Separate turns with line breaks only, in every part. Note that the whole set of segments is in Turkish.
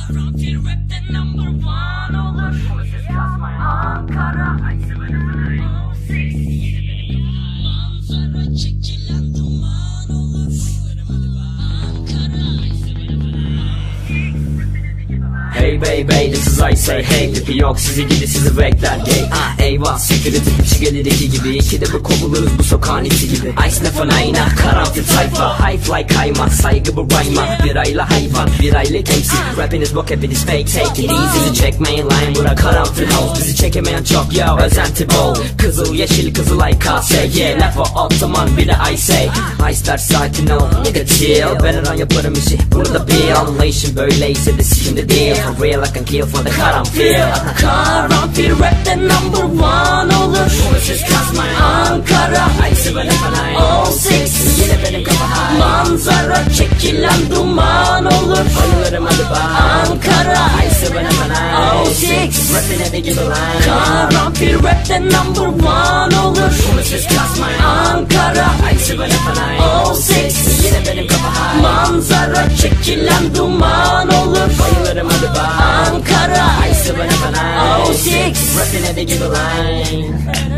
Karanfil rapte number one olur. Ses kasmaya Ankara. Manzara çekilen duman olur.
Hey baby, this is I say hey. Tipi yok sizi gidi sizi bekler gay. Eyvah security piçi gelir iki gibi. İkide bir kovuluruz bu sokağın içi gibi. Ice nefer ayna karanfil tayfa. High fly kaymak saygı bu rayma. Bir ayla hayvan bir ayla MC. Rapiniz bok hepiniz fake take it easy. Çekmeyin line bura karanfil house. Bizi çekemeyen çok yo özenti bol. Kızıl yeşil kızılay kase. Yeah lafı o zaman bir de I say. Ice der sakin ol nigga chill. Ben her an yaparım işi bunu da bil. Anlayışım böyleyse de sikimde değil. For real I can kill for the karanfil.
Karanfil rapte number one olur.
Ses kasmaya
Ankara.
Ice'ı ben efendim
18
yine benim kafa high.
Manzara çekilen duman olur.
Bayılırım hadi bak
Ankara.
Ice'ı ben efendim
18
Rapine de gibi line.
Karanfil rapte number one olur.
Ses kasmaya
Ankara.
Ice'ı ben efendim
18
yine benim kafa high.
Manzara çekilen duman olur.
Bayılırım hadi bak
Ankara.
Ice'ı ben efendim
18
Rapine de gibi line.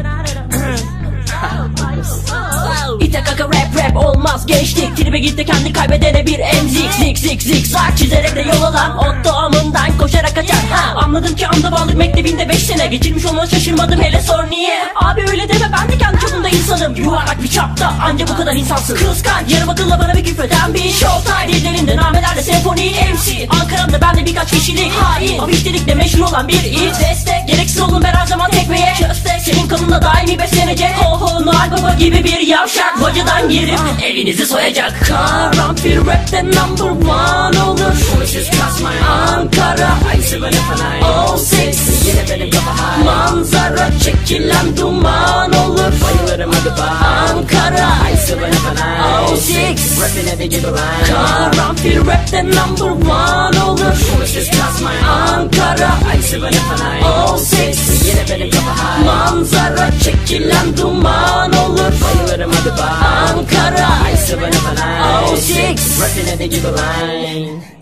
İte kaka rap olmaz gençlik. Tribe gitti kendi kaybedene bir emzik. Zik zigzag çizerek de yol alan ottoğumdan koşarak kaçar. Anladım ki anda bağlı mektebinde 5 sene geçirmiş olmanı şaşırmadım hele sor niye. Abi öyle deme ben de kendi çapımda insanım. Yuvarlak bir çapta anca bu kadar insansın. Kıskan yarım akılla bana bir küfreden bir showtime. Dillerinde namelerle senfoni MC. Ankara'mda bende birkaç kişilik hain. Hafiftelikle meşhur olan bir it. Destek gereksiz olun ben her zaman tekmeye köstek. Senin kanında daimi beslenecek. Ho Noel Baba gibi bir yavşak. Bacadan girip evinizi soyacak. Karanfil rapte number one olur.
Ses kasmaya
Ankara.
Ice'ı ben efendim
18
yine benim kafa high.
Manzara çekilen duman olur.
Bayılırım hadi bak
Ankara.
Ice'ı ben efendim
18
Rapine de gibi line.
Karanfil rapte number one olur.
Ses kasmaya
Ankara.
Ice'ı ben efendim
18
yine benim kafa high.
Manzara çekilen duman olur.
Bayılırım hadi bak
Ankara.
Ice'ı ben efendim
18
Rapine de gibi line.